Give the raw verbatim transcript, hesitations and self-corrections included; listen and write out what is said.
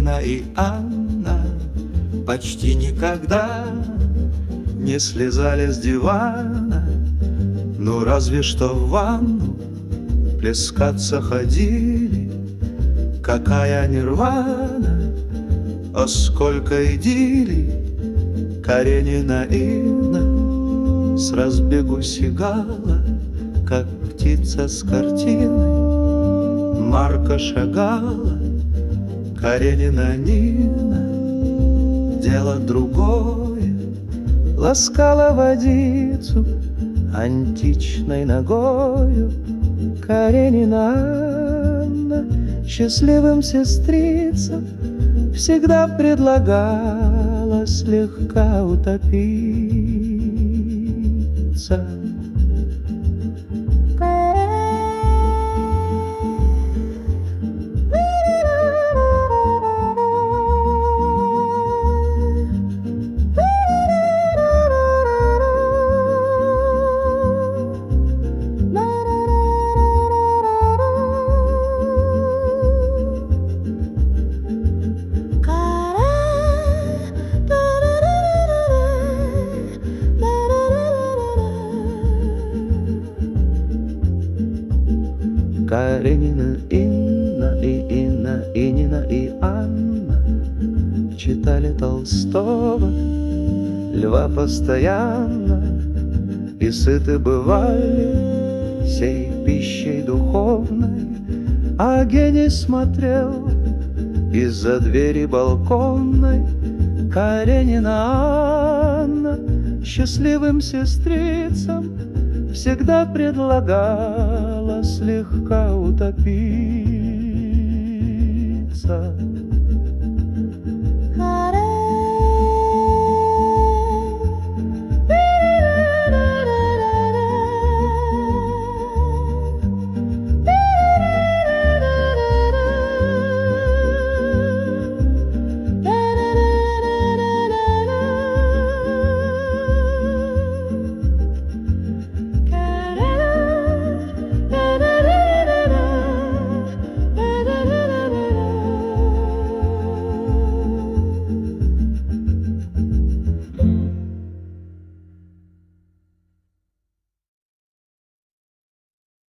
Каренина и Анна почти никогда не слезали с дивана, ну разве что в ванну плескаться ходили. Какая нирвана, о сколько идиллий! Каренина Инна с разбегу сигала, как птица с картины. Марка шагала, Каренина Нина дело другое, ласкала водицу античной ногою. Каренина Анна счастливым сестрицам всегда предлагала слегка утопиться. Каренина Инна и Инна, и Нина и Анна читали Толстого, Льва постоянно, и сыты бывали сей пищей духовной. А гений смотрел из-за двери балконной. Каренина Анна счастливым сестрицам всегда предлагала слегка утопиться.